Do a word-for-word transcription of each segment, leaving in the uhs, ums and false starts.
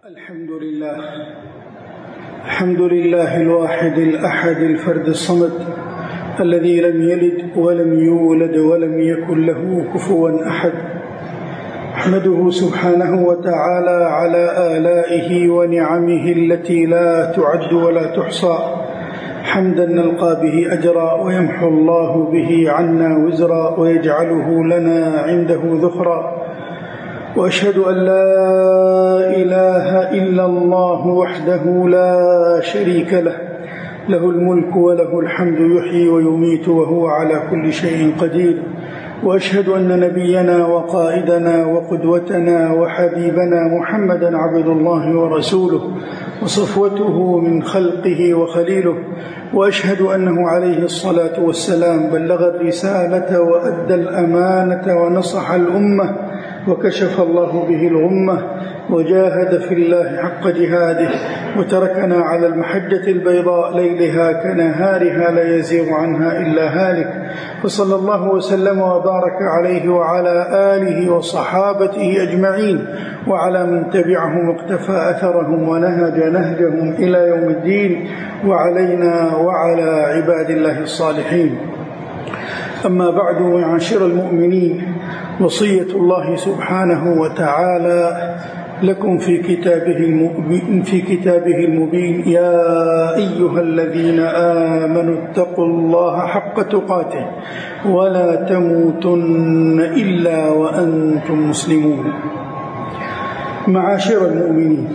الحمد لله الحمد لله الواحد الأحد الفرد الصمد الذي لم يلد ولم يولد ولم يكن له كفوا أحد. أحمده سبحانه وتعالى على آلائه ونعمه التي لا تعد ولا تحصى، حمدا نلقى به أجرا ويمحو الله به عنا وزرا ويجعله لنا عنده ذخرا. وأشهد أن لا إله إلا الله وحده لا شريك له، له الملك وله الحمد يحيي ويميت وهو على كل شيء قدير. وأشهد أن نبينا وقائدنا وقدوتنا وحبيبنا محمدا عبد الله ورسوله وصفوته من خلقه وخليله. وأشهد أنه عليه الصلاة والسلام بلغ الرسالة وأدى الأمانة ونصح الأمة وكشف الله به الغمة وجاهد في الله حق جهاده، وتركنا على المحجة البيضاء ليلها كنهارها لا يزيغ عنها إلا هالك. فصلى الله وسلم وبارك عليه وعلى آله وصحابته أجمعين وعلى من تبعهم واقتفى أثرهم ونهج نهجهم إلى يوم الدين، وعلينا وعلى عباد الله الصالحين. أما بعد، معاشر المؤمنين، وصية الله سبحانه وتعالى لكم في كتابه المبين, في كتابه المبين: يا أيها الذين آمنوا اتقوا الله حق تقاته ولا تموتن إلا وأنتم مسلمون. معاشر المؤمنين،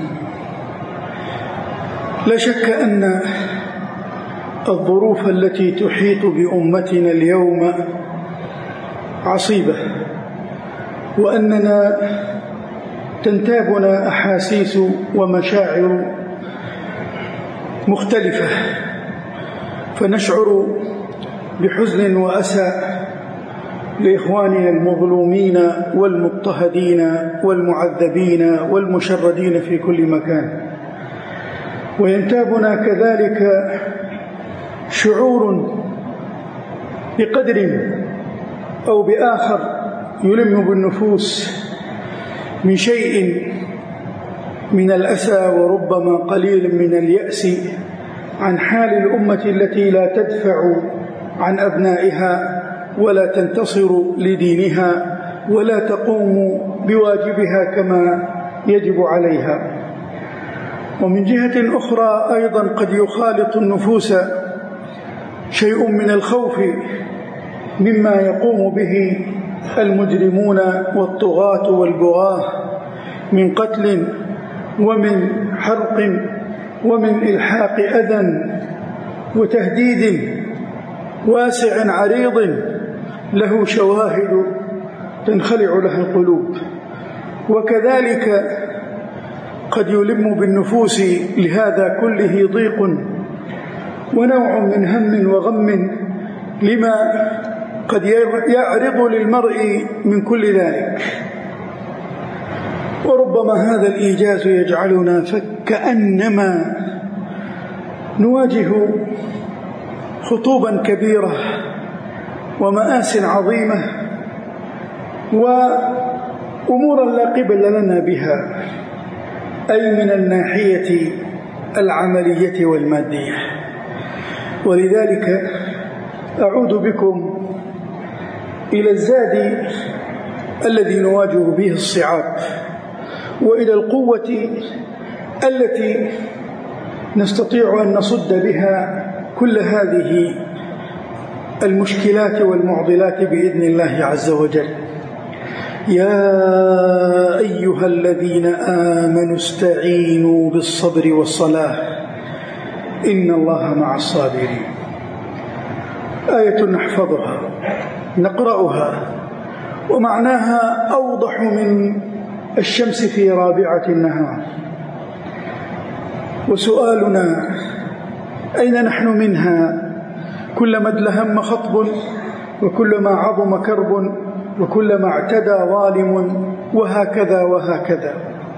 لا شك أن الظروف التي تحيط بأمتنا اليوم عصيبة، وأننا تنتابنا أحاسيس ومشاعر مختلفة، فنشعر بحزن وأسى لإخواننا المظلومين والمضطهدين والمعذبين والمشردين في كل مكان، وينتابنا كذلك شعور بقدر أو بآخر يلم بالنفوس من شيء من الأسى وربما قليل من اليأس عن حال الأمة التي لا تدفع عن أبنائها ولا تنتصر لدينها ولا تقوم بواجبها كما يجب عليها. ومن جهة أخرى أيضا قد يخالط النفوس شيء من الخوف مما يقوم به المجرمون والطغاة والبغاة من قتل ومن حرق ومن إلحاق أذى وتهديد واسع عريض له شواهد تنخلع لها القلوب. وكذلك قد يلم بالنفوس لهذا كله ضيق ونوع من هم وغم لما قد يعرض للمرء من كل ذلك. وربما هذا الإيجاز يجعلنا فكأنما نواجه خطوبا كبيرة ومآس عظيمة وأمورا لا قبل لنا بها، أي من الناحية العملية والمادية. ولذلك أعود بكم إلى الزاد الذي نواجه به الصعاب، وإلى القوة التي نستطيع أن نصد بها كل هذه المشكلات والمعضلات بإذن الله عز وجل. يا أيها الذين آمنوا استعينوا بالصبر والصلاة إن الله مع الصابرين. آية نحفظها نقرأها ومعناها أوضح من الشمس في رابعة النهار. وسؤالنا: أين نحن منها؟ كلما ادلهم خطب، وكلما عظم كرب، وكلما اعتدى ظالم، وهكذا وهكذا.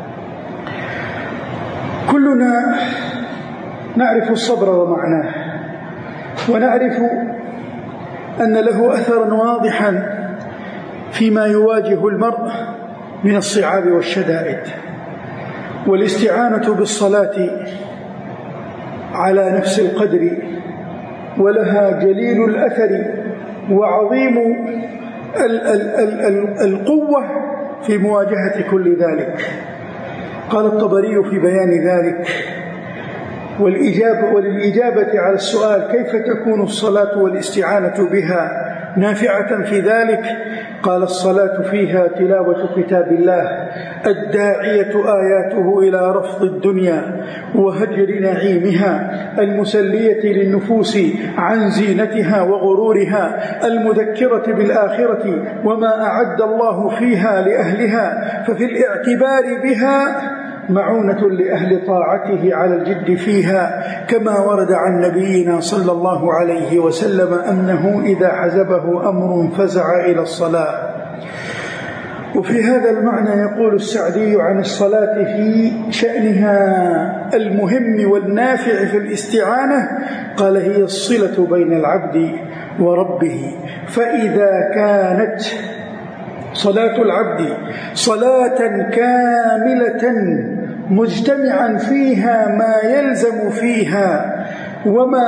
كلنا نعرف الصبر ومعناه، ونعرف أن له أثرا واضحا فيما يواجه المرء من الصعاب والشدائد. والاستعانة بالصلاة على نفس القدر ولها جليل الأثر وعظيم ال ال ال ال القوة في مواجهة كل ذلك. قال الطبري في بيان ذلك: والإجابة وللإجابة على السؤال كيف تكون الصلاة والاستعانة بها نافعة في ذلك، قال: الصلاة فيها تلاوة كتاب الله الداعية آياته إلى رفض الدنيا وهجر نعيمها، المسلية للنفوس عن زينتها وغرورها، المذكرة بالآخرة وما أعد الله فيها لأهلها، ففي الاعتبار بها معونة لأهل طاعته على الجد فيها، كما ورد عن نبينا صلى الله عليه وسلم أنه إذا حزبه أمر فزع إلى الصلاة. وفي هذا المعنى يقول السعدي عن الصلاة في شأنها المهم والنافع في الاستعانة، قال: هي الصلة بين العبد وربه، فإذا كانت صلاة العبد صلاة كاملة مجتمعا فيها ما يلزم فيها وما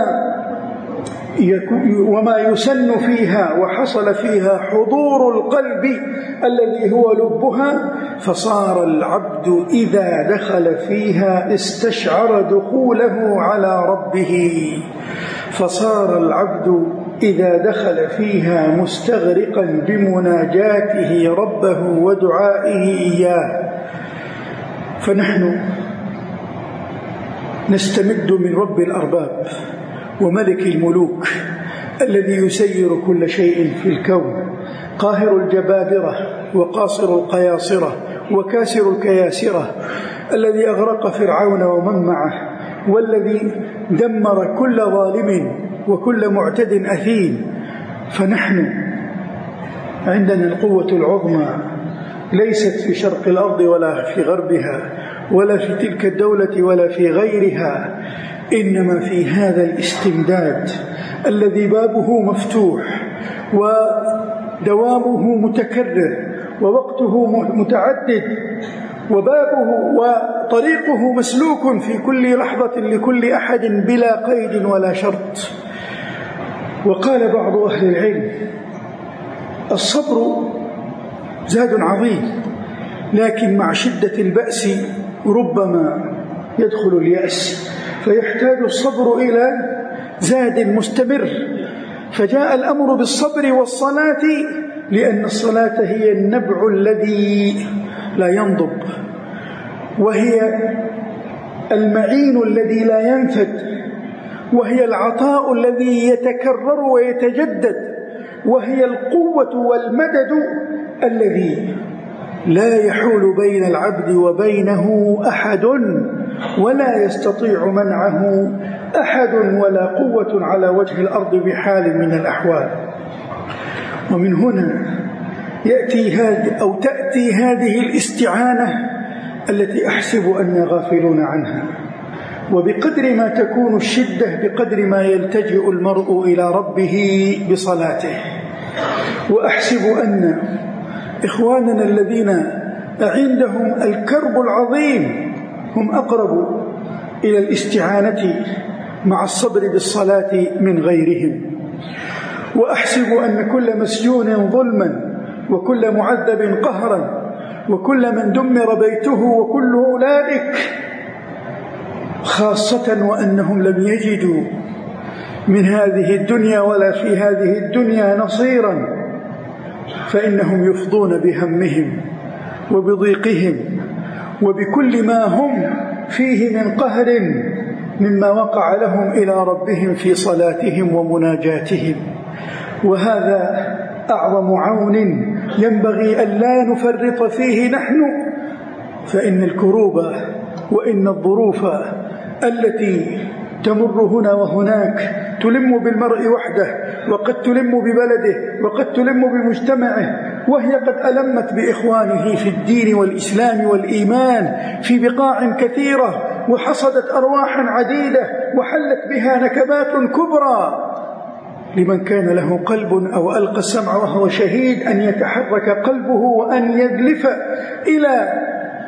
وما يسن فيها، وحصل فيها حضور القلب الذي هو لبها، فصار العبد إذا دخل فيها استشعر دخوله على ربه، فصار العبد إذا دخل فيها مستغرقا بمناجاته ربه ودعائه إياه. فنحن نستمد من رب الأرباب وملك الملوك الذي يسير كل شيء في الكون، قاهر الجبابرة وقاصر القياصرة وكاسر الكياسرة، الذي أغرق فرعون ومن معه، والذي دمر كل ظالم وكل معتد أثيم. فنحن عندنا القوة العظمى، ليست في شرق الأرض ولا في غربها ولا في تلك الدولة ولا في غيرها، إنما في هذا الاستمداد الذي بابه مفتوح ودوامه متكرر ووقته متعدد وبابه وطريقه مسلوك في كل لحظة لكل أحد بلا قيد ولا شرط. وقال بعض أهل العلم: الصبر زاد عظيم، لكن مع شدة البأس ربما يدخل اليأس، فيحتاج الصبر إلى زاد مستمر. فجاء الأمر بالصبر والصلاة لأن الصلاة هي النبع الذي لا ينضب، وهي المعين الذي لا ينفد، وهي العطاء الذي يتكرر ويتجدد، وهي القوة والمدد الذي لا يحول بين العبد وبينه أحد ولا يستطيع منعه أحد ولا قوة على وجه الأرض بحال من الأحوال. ومن هنا يأتي هذه أو تأتي هذه الاستعانة التي أحسب أننا غافلون عنها. وبقدر ما تكون الشدة بقدر ما يلتجئ المرء إلى ربه بصلاته. وأحسب أن إخواننا الذين عندهم الكرب العظيم هم أقرب إلى الاستعانة مع الصبر بالصلاة من غيرهم. وأحسب أن كل مسجون ظلما وكل معذب قهرا وكل من دمر بيته وكل أولئك، خاصة وأنهم لم يجدوا من هذه الدنيا ولا في هذه الدنيا نصيرا، فإنهم يفضون بهمهم وبضيقهم وبكل ما هم فيه من قهر مما وقع لهم إلى ربهم في صلاتهم ومناجاتهم. وهذا أعظم عون ينبغي أن لا نفرط فيه نحن، فإن الكروب وإن الظروف التي تمر هنا وهناك تلم بالمرء وحده، وقد تلم ببلده، وقد تلم بمجتمعه، وهي قد ألمت بإخوانه في الدين والإسلام والإيمان في بقاع كثيرة، وحصدت أرواحا عديدة، وحلت بها نكبات كبرى. لمن كان له قلب أو ألقى السمع وهو شهيد أن يتحرك قلبه وأن يدلف إلى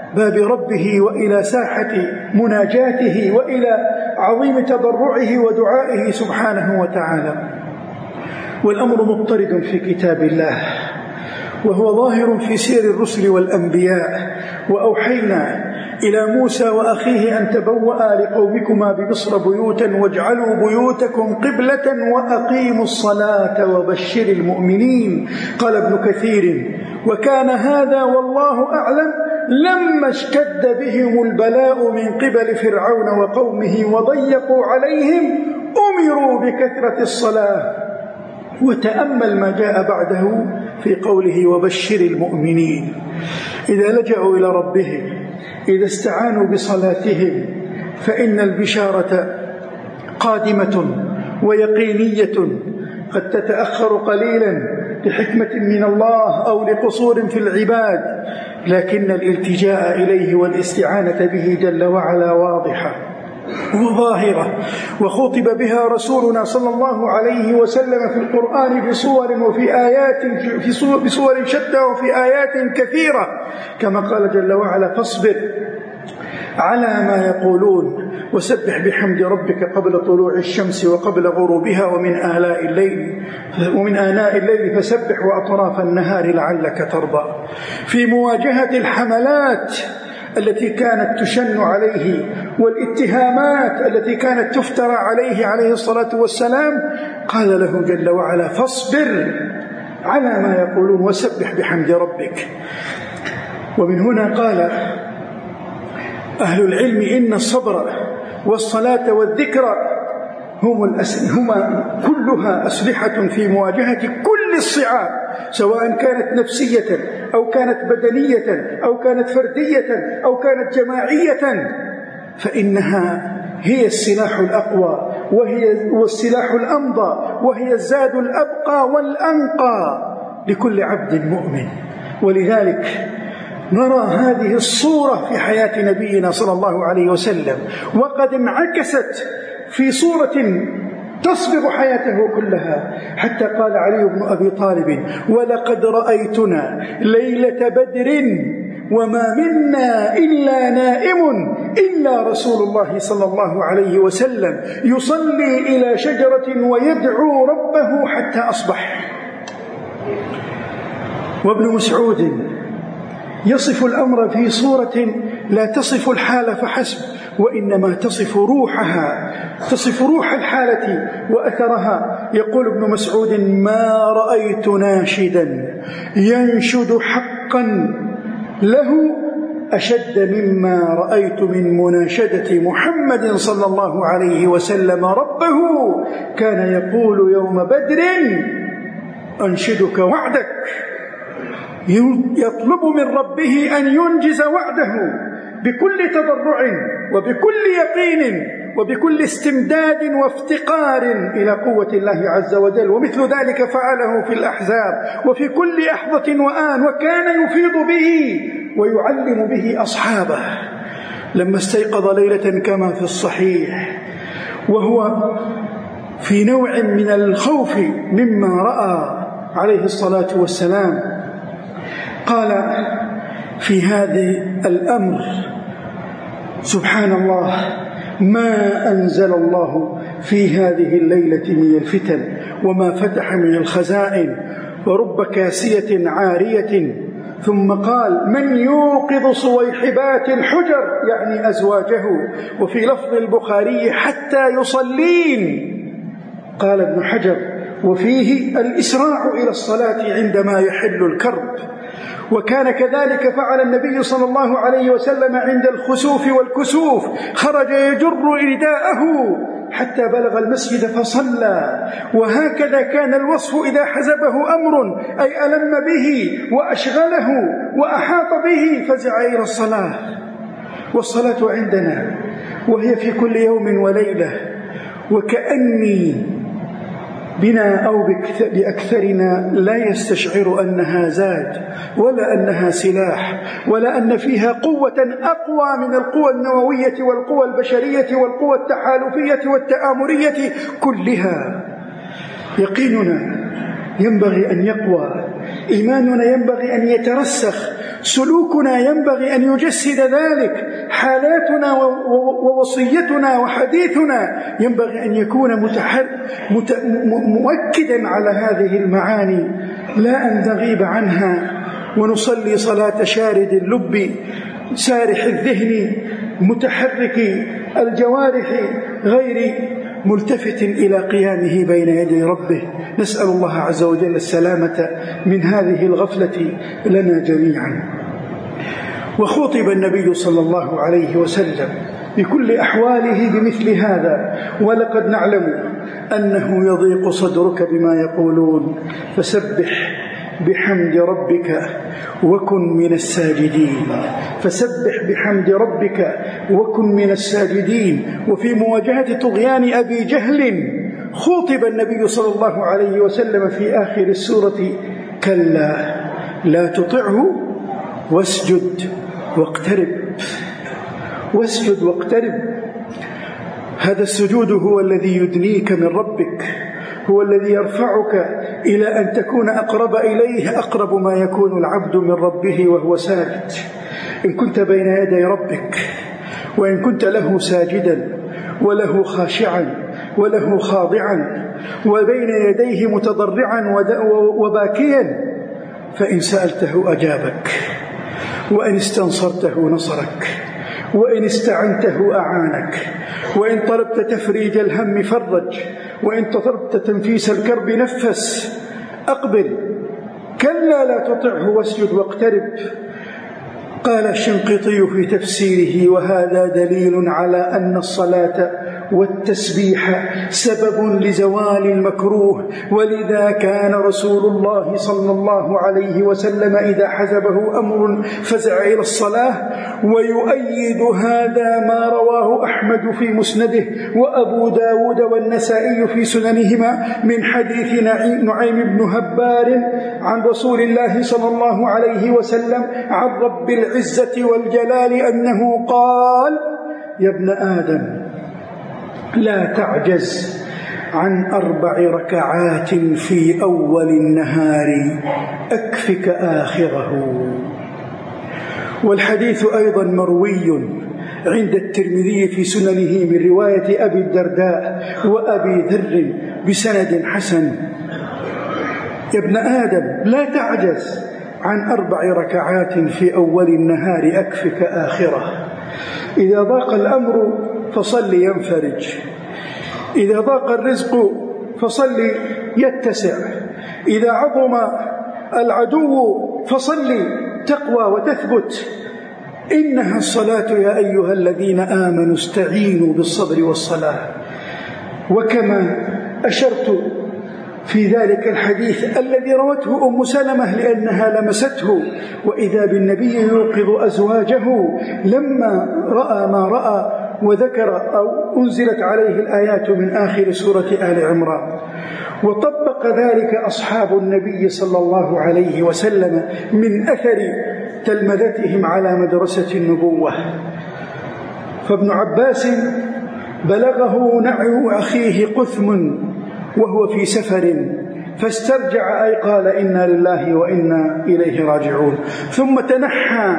باب ربه وإلى ساحة مناجاته وإلى عظيم تضرعه ودعائه سبحانه وتعالى. والأمر مضطرد في كتاب الله، وهو ظاهر في سير الرسل والأنبياء. وأوحينا إلى موسى وأخيه أن تبوأ لقومكما بمصر بيوتا واجعلوا بيوتكم قبلة وأقيموا الصلاة وبشر المؤمنين. قال ابن كثير: وكان هذا والله أعلم لما اشتد بهم البلاء من قبل فرعون وقومه وضيقوا عليهم أمروا بكثرة الصلاة. وتأمل ما جاء بعده في قوله: وبشر المؤمنين. إذا لجأوا إلى ربهم، إذا استعانوا بصلاتهم، فإن البشارة قادمة ويقينية، قد تتأخر قليلا لحكمة من الله أو لقصور في العباد، لكن الالتجاء إليه والاستعانة به جل وعلا واضحة وظاهرة، وخطب بها رسولنا صلى الله عليه وسلم في القرآن بصور وفي آيات في صور بصور شتى وفي آيات كثيرة، كما قال جل وعلا: فاصبر على ما يقولون وسبح بحمد ربك قبل طلوع الشمس وقبل غروبها ومن آلاء الليل ومن آناء الليل فسبح وأطراف النهار لعلك ترضى. في مواجهة الحملات التي كانت تشن عليه والاتهامات التي كانت تفترى عليه عليه الصلاة والسلام، قال له جل وعلا: فاصبر على ما يقولون وسبح بحمد ربك. ومن هنا قال أهل العلم: إن الصبر والصلاة والذكر هم هما كلها أسلحة في مواجهة كل الصعاب، سواء كانت نفسية أو كانت بدنية أو كانت فردية أو كانت جماعية، فإنها هي السلاح الأقوى وهي والسلاح الأمضى، وهي الزاد الأبقى والأنقى لكل عبد مؤمن. ولذلك نرى هذه الصورة في حياة نبينا صلى الله عليه وسلم، وقد انعكست في صورة تصبغ حياته كلها، حتى قال علي بن أبي طالب: ولقد رأيتنا ليلة بدر وما منا إلا نائم إلا رسول الله صلى الله عليه وسلم يصلي إلى شجرة ويدعو ربه حتى أصبح. وابن مسعود يصف الأمر في صورة لا تصف الحال فحسب، وإنما تصف روحها، تصف روح الحالة وأثرها. يقول ابن مسعود: ما رأيت ناشدا ينشد حقا له أشد مما رأيت من مناشدة محمد صلى الله عليه وسلم ربه، كان يقول يوم بدر: أنشدك وعدك. يطلب من ربه أن ينجز وعده بكل تضرع وبكل يقين وبكل استمداد وافتقار إلى قوة الله عز وجل. ومثل ذلك فعله في الأحزاب وفي كل لحظة وآن، وكان يفيض به ويعلم به أصحابه. لما استيقظ ليلة كما في الصحيح وهو في نوع من الخوف مما رأى عليه الصلاة والسلام، قال في هذا الأمر: سبحان الله، ما أنزل الله في هذه الليلة من الفتن وما فتح من الخزائن ورب كاسية عارية. ثم قال: من يوقظ صويحبات الحجر، يعني أزواجه. وفي لفظ البخاري: حتى يصلين. قال ابن حجر: وفيه الإسراع إلى الصلاة عندما يحل الكرب. وكان كذلك فعل النبي صلى الله عليه وسلم عند الخسوف والكسوف، خرج يجر رداءه حتى بلغ المسجد فصلى. وهكذا كان الوصف إذا حزبه أمر أي ألم به وأشغله وأحاط به فزع إلى الصلاة. والصلاة عندنا وهي في كل يوم وليلة، وكأني بنا أو بأكثرنا لا يستشعر أنها زاد ولا أنها سلاح ولا أن فيها قوة أقوى من القوى النووية والقوى البشرية والقوى التحالفية والتآمرية كلها. يقيننا ينبغي أن يقوى، إيماننا ينبغي أن يترسخ، سلوكنا ينبغي أن يجسد ذلك، حالاتنا ووصيتنا وحديثنا ينبغي أن يكون متحر مت... مؤكدا على هذه المعاني، لا أن نغيب عنها ونصلي صلاة شارد اللب سارح الذهن متحرك الجوارح غير ملتفت إلى قيامه بين يدي ربه. نسأل الله عز وجل السلامة من هذه الغفلة لنا جميعا. وخطب النبي صلى الله عليه وسلم بكل أحواله بمثل هذا، ولقد نعلم أنه يضيق صدرك بما يقولون، فسبح بحمد ربك وكن من الساجدين، فسبح بحمد ربك وكن من الساجدين. وفي مواجهة طغيان أبي جهل خطب النبي صلى الله عليه وسلم في آخر السورة: كلا لا تطعه واسجد واقترب. واسجد واقترب، هذا السجود هو الذي يدنيك من ربك، هو الذي يرفعك إلى أن تكون أقرب إليه، أقرب ما يكون العبد من ربه وهو ساجد. إن كنت بين يدي ربك، وإن كنت له ساجدا وله خاشعا وله خاضعا وبين يديه متضرعا وباكيا، فإن سألته أجابك، وإن استنصرته نصرك، وإن استعنته أعانك، وإن طلبت تفريج الهم فرج، وإن طلبت تنفيس الكرب نفس. أقبل، كلا لا تطعه واسجد واقترب. قال الشنقيطي في تفسيره: وهذا دليل على أن الصلاة والتسبيح سبب لزوال المكروه، ولذا كان رسول الله صلى الله عليه وسلم إذا حزبه أمر فزع إلى الصلاة. ويؤيد هذا ما رواه أحمد في مسنده وأبو داود والنسائي في سننهما من حديث نعيم بن هبار عن رسول الله صلى الله عليه وسلم عن رب العزة والجلال أنه قال: يا ابن آدم لا تعجز عن أربع ركعات في أول النهار أكفك آخره. والحديث أيضا مروي عند الترمذي في سننه من رواية أبي الدرداء وأبي ذر بسند حسن: يا ابن آدم لا تعجز عن أربع ركعات في أول النهار أكفك آخره. إذا ضاق الأمر فصل ينفرج، إذا ضاق الرزق فصل يتسع، إذا عظم العدو فصل تقوى وتثبت. إنها الصلاة يا أيها الذين آمنوا استعينوا بالصبر والصلاة. وكما أشرت في ذلك الحديث الذي روته أم سلمة لأنها لمسته، وإذا بالنبي يوقظ أزواجه لما رأى ما رأى وذكر أو أنزلت عليه الآيات من آخر سورة آل عمران. وطبق ذلك أصحاب النبي صلى الله عليه وسلم من أثر تلمذتهم على مدرسة النبوة. فابن عباس بلغه نعي أخيه قثم وهو في سفر فاسترجع، أي قال: إنا لله وإنا إليه راجعون. ثم تنحى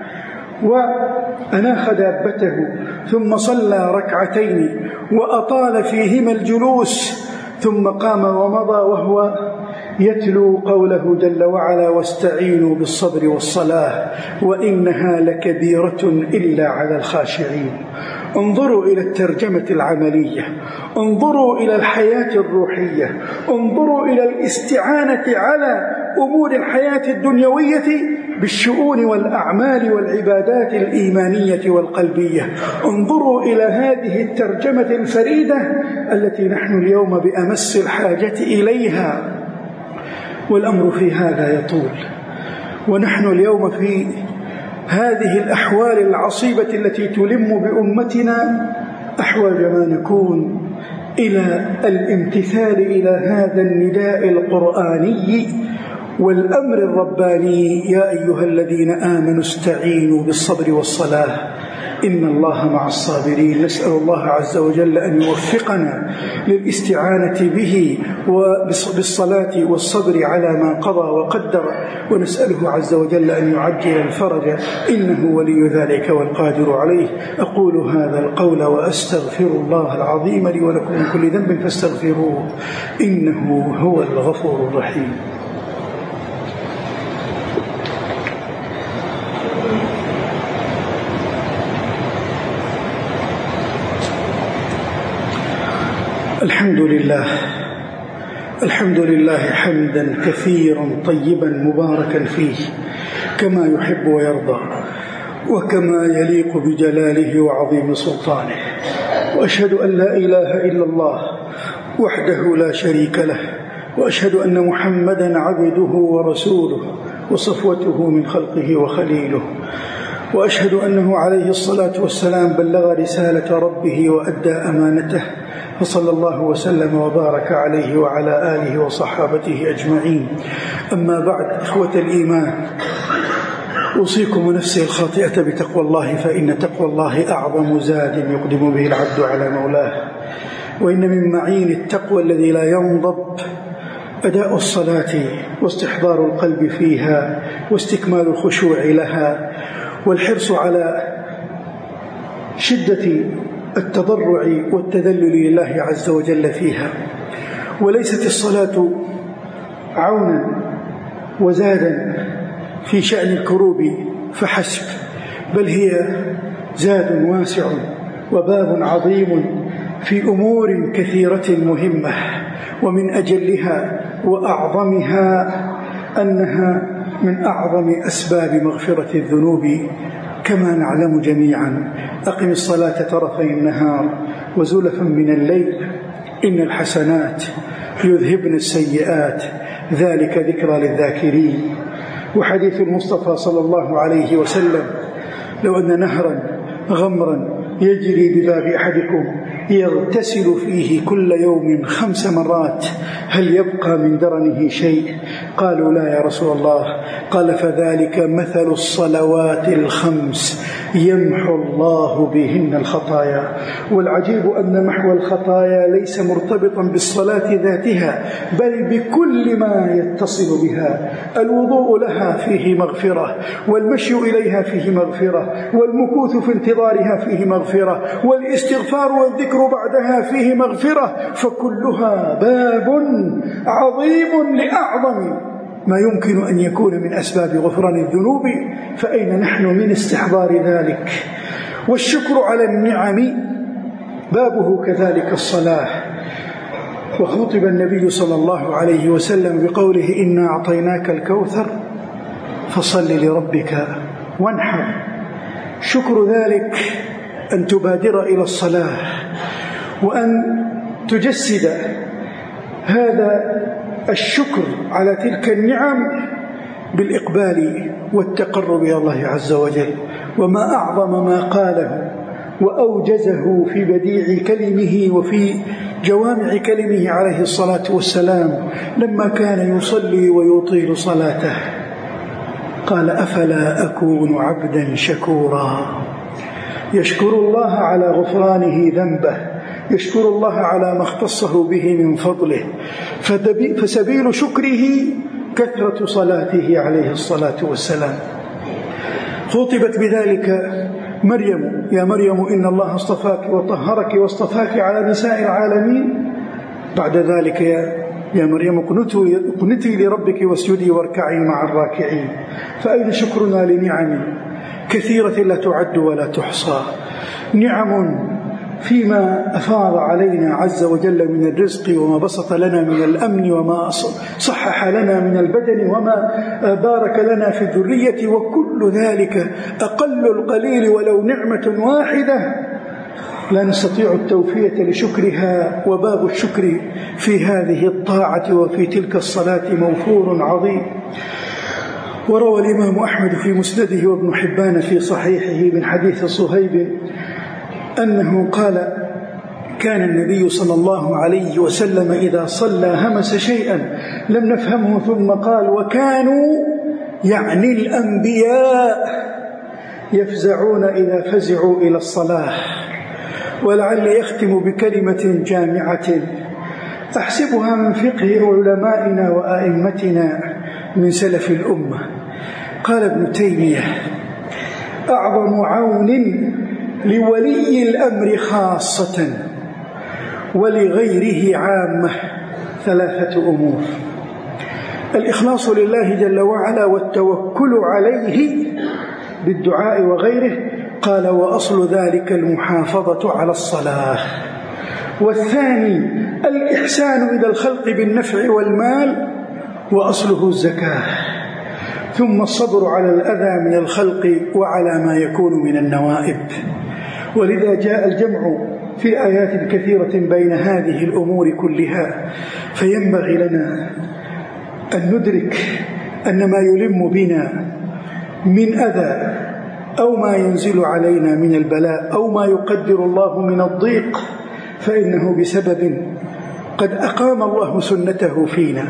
وأناخ دابته، ثم صلى ركعتين وأطال فيهما الجلوس، ثم قام ومضى وهو يتلو قوله جل وعلا: واستعينوا بالصبر والصلاة وإنها لكبيرة إلا على الخاشعين. انظروا إلى الترجمة العملية، انظروا إلى الحياة الروحية، انظروا إلى الاستعانة على أمور الحياة الدنيوية بالشؤون والأعمال والعبادات الإيمانية والقلبية. انظروا إلى هذه الترجمة الفريدة التي نحن اليوم بأمس الحاجة إليها، والأمر في هذا يطول. ونحن اليوم في هذه الأحوال العصيبة التي تلم بأمتنا أحوج ما نكون إلى الامتثال إلى هذا النداء القرآني والأمر الرباني: يا أيها الذين آمنوا استعينوا بالصبر والصلاة إن الله مع الصابرين. نسأل الله عز وجل أن يوفقنا للاستعانة به وبالصلاة والصبر على ما قضى وقدر، ونسأله عز وجل أن يعجل الفرج، إنه ولي ذلك والقادر عليه. أقول هذا القول وأستغفر الله العظيم لي ولكم من كل ذنب فاستغفروه إنه هو الغفور الرحيم. الحمد لله الحمد لله حمدا كثيرا طيبا مباركا فيه كما يحب ويرضى وكما يليق بجلاله وعظيم سلطانه، وأشهد أن لا إله إلا الله وحده لا شريك له، وأشهد أن محمدا عبده ورسوله وصفوته من خلقه وخليله، وأشهد أنه عليه الصلاة والسلام بلغ رسالة ربه وأدى أمانته، فصلى الله وسلم وبارك عليه وعلى آله وصحابته أجمعين. أما بعد، إخوة الإيمان، أوصيكم ونفسي الخاطئة بتقوى الله، فإن تقوى الله أعظم زاد يقدم به العبد على مولاه. وإن من معين التقوى الذي لا ينضب أداء الصلاة واستحضار القلب فيها واستكمال الخشوع لها والحرص على شدة التضرع والتذلل لله عز وجل فيها. وليست الصلاة عونا وزادا في شأن الكروب فحسب، بل هي زاد واسع وباب عظيم في أمور كثيرة مهمة، ومن أجلها وأعظمها أنها من أعظم أسباب مغفرة الذنوب كما نعلم جميعا. أقم الصلاة طرفي النهار وزلفا من الليل إن الحسنات يذهبن السيئات ذلك ذكرى للذاكرين. وحديث المصطفى صلى الله عليه وسلم: لو أن نهرا غمرا يجري بباب أحدكم يغتسل فيه كل يوم خمس مرات هل يبقى من درنه شيء؟ قالوا: لا يا رسول الله. قال: فذلك مثل الصلوات الخمس يمحو الله بهن الخطايا. والعجيب أن محو الخطايا ليس مرتبطا بالصلاة ذاتها، بل بكل ما يتصل بها. الوضوء لها فيه مغفرة، والمشي إليها فيه مغفرة، والمكوث في انتظارها فيه مغفرة، والاستغفار والذكر بعدها فيه مغفرة، فكلها باب عظيم لأعظم ما يمكن أن يكون من أسباب غفران الذنوب. فأين نحن من استحضار ذلك؟ والشكر على النعم بابه كذلك الصلاة. وخطب النبي صلى الله عليه وسلم بقوله: إنا أعطيناك الكوثر فصل لربك وانحر. شكر ذلك أن تبادر إلى الصلاة، وأن تجسد هذا الشكر على تلك النعم بالإقبال والتقرب إلى الله عز وجل. وما أعظم ما قاله وأوجزه في بديع كلمه وفي جوامع كلمه عليه الصلاة والسلام لما كان يصلي ويطيل صلاته، قال: أفلا أكون عبدا شكورا، يشكر الله على غفرانه ذنبه، يشكر الله على ما اختصه به من فضله، فسبيل شكره كثرة صلاته عليه الصلاة والسلام. خطبت بذلك مريم: يا مريم إن الله اصطفاك وطهرك واصطفاك على نساء العالمين. بعد ذلك: يا يا مريم اقنتي لربك واسجدي واركعي مع الراكعين. فأين شكرنا لنعم كثيرة لا تعد ولا تحصى؟ نعم فيما أفاض علينا عز وجل من الرزق، وما بسط لنا من الأمن، وما صحح لنا من البدن، وما بارك لنا في الذرية، وكل ذلك أقل القليل ولو نعمة واحدة لا نستطيع التوفية لشكرها. وباب الشكر في هذه الطاعة وفي تلك الصلاة موفور عظيم. وروى الإمام أحمد في مسنده وابن حبان في صحيحه من حديث صهيب أنه قال: كان النبي صلى الله عليه وسلم إذا صلى همس شيئا لم نفهمه، ثم قال: وكانوا يعني الأنبياء يفزعون إذا فزعوا إلى الصلاة. ولعلي أختم بكلمة جامعة أحسبها من فقه علمائنا وآئمتنا من سلف الأمة. قال ابن تيمية: أعظم عون لولي الأمر خاصة ولغيره عامة ثلاثة أمور: الإخلاص لله جل وعلا والتوكل عليه بالدعاء وغيره. قال: وأصل ذلك المحافظة على الصلاة. والثاني الإحسان إلى الخلق بالنفع والمال، وأصله الزكاة. ثم الصبر على الأذى من الخلق وعلى ما يكون من النوائب. ولذا جاء الجمع في آيات كثيرة بين هذه الأمور كلها. فينبغي لنا أن ندرك أن ما يلم بنا من أذى أو ما ينزل علينا من البلاء أو ما يقدر الله من الضيق فإنه بسبب قد أقام الله سنته فينا،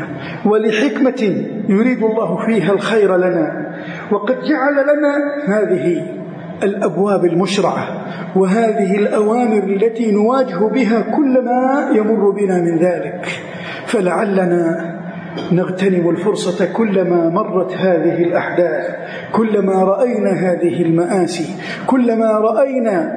ولحكمة يريد الله فيها الخير لنا، وقد جعل لنا هذه الأبواب المشرعة وهذه الأوامر التي نواجه بها كل ما يمر بنا من ذلك. فلعلنا نغتنم الفرصة كلما مرت هذه الأحداث، كلما رأينا هذه المآسي، كلما رأينا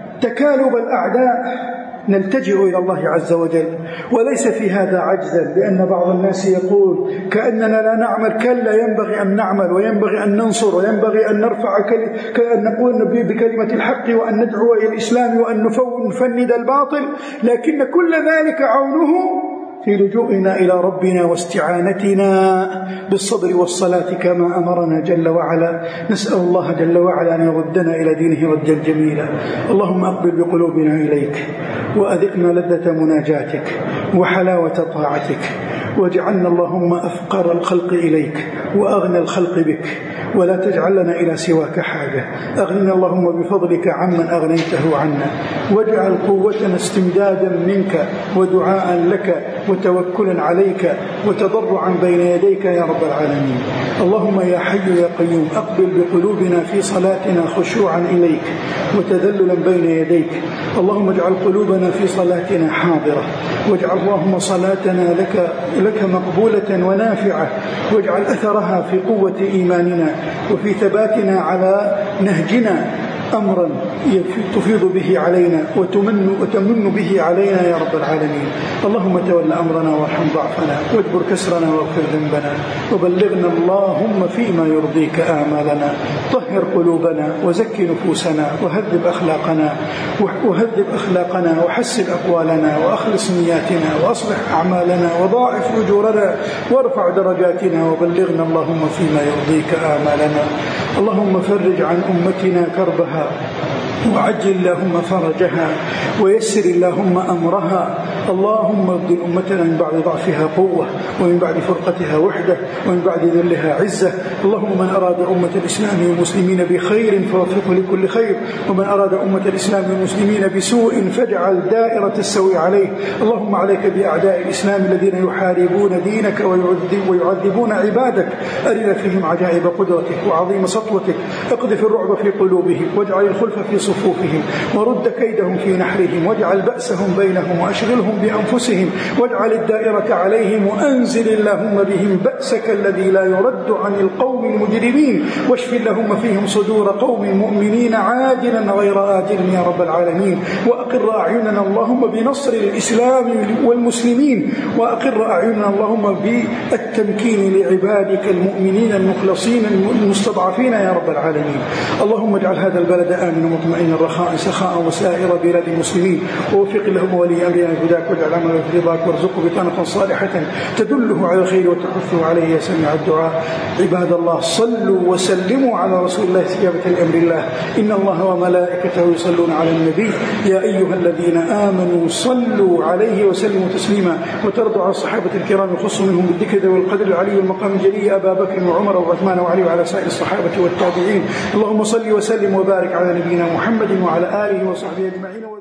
تكالب الأعداء نلتجئ إلى الله عز وجل. وليس في هذا عجزا، لأن بعض الناس يقول كأننا لا نعمل. كلا، ينبغي أن نعمل وينبغي أن ننصر وينبغي أن نرفع كأن نقول بكلمة الحق وأن ندعو إلى الإسلام وأن نفند الباطل، لكن كل ذلك عونه في لجوئنا إلى ربنا واستعانتنا بالصبر والصلاة كما أمرنا جل وعلا. نسأل الله جل وعلا أن يردنا إلى دينه ردا جميلا. اللهم أقبل بقلوبنا إليك وأذقنا لذة مناجاتك وحلاوة طاعتك، واجعلنا اللهم أفقر الخلق إليك وأغنى الخلق بك، ولا تجعل لنا إلى سواك حاجة. أغننا اللهم بفضلك عمن أغنيته عنا، واجعل قوتنا استمدادا منك ودعاء لك وتوكلا عليك وتضرعا بين يديك يا رب العالمين. اللهم يا حي يا قيوم أقبل بقلوبنا في صلاتنا خشوعا إليك وتذللا بين يديك. اللهم اجعل قلوبنا في صلاتنا حاضرة، واجعل اللهم صلاتنا لك, لك مقبولة ونافعة، واجعل أثرها في قوة إيماننا وفي ثباتنا على نهجنا أمرا تفيض به علينا وتمن, وتمن به علينا يا رب العالمين. اللهم تول أمرنا وارحم ضعفنا واجبر كسرنا واغفر ذنبنا، وبلغنا اللهم فيما يرضيك آمالنا. طهر قلوبنا وزكي نفوسنا وهذب أخلاقنا وهذب أخلاقنا وحسن أقوالنا وأخلص نياتنا وأصلح أعمالنا وضاعف أجورنا وارفع درجاتنا، وبلغنا اللهم فيما يرضيك آمالنا. اللهم فرج عن أمتنا كربها وعجل اللهم فرجها ويسر اللهم أمرها. اللهم ابدل أمتنا من بعد ضعفها قوة ومن بعد فرقتها وحدة ومن بعد ذلها عزة. اللهم من أراد أمة الإسلام والمسلمين بخير فوفقه لكل خير، ومن أراد أمة الإسلام والمسلمين بسوء فاجعل دائرة السوء عليه. اللهم عليك بأعداء الإسلام الذين يحاربون دينك ويعذبون عبادك. أرنا فيهم عجائب قدرتك وعظيم سطوتك. اقذف الرعب في قلوبهم واجعل الخلف في صفوفهم ورد كيدهم في نحرهم، واجعل بأسهم بينهم وأشغلهم بأنفسهم، واجعل الدائرة عليهم، وأنزل اللهم بهم بأسك الذي لا يرد عن القوم المجرمين، واشف اللهم فيهم صدور قوم مؤمنين عاجلا غير آجل يا رب العالمين. وأقر أعيننا اللهم بنصر الإسلام والمسلمين، وأقر أعيننا اللهم بالتمكين لعبادك المؤمنين المخلصين المستضعفين يا رب العالمين. اللهم اجعل هذا البلد آمنا مطمئنا رخاء سخاء وسائر بلاد المسلمين، ووفق لهم ولي أمرنا هداك، واجعل عمله في رضاك، وارزقه بطانة صالحة تدله على الخير وتحثه عليه يا سميع الدعاء. عباد الله، صلوا وسلموا على رسول الله استجابة لأمر الله. إن الله وملائكته يصلون على النبي يا أيها الذين آمنوا صلوا عليه وسلموا تسليما. وترضوا على الصحابة الكرام يخص منهم بالذكر والقدر العلي والمقام الجلي أبا بكر وعمر وعثمان وعلي وعلى سائر الصحابة والتابعين. اللهم صل وسلم وبارك على نبينا محمد وعلى آله وصحبه أجمعين.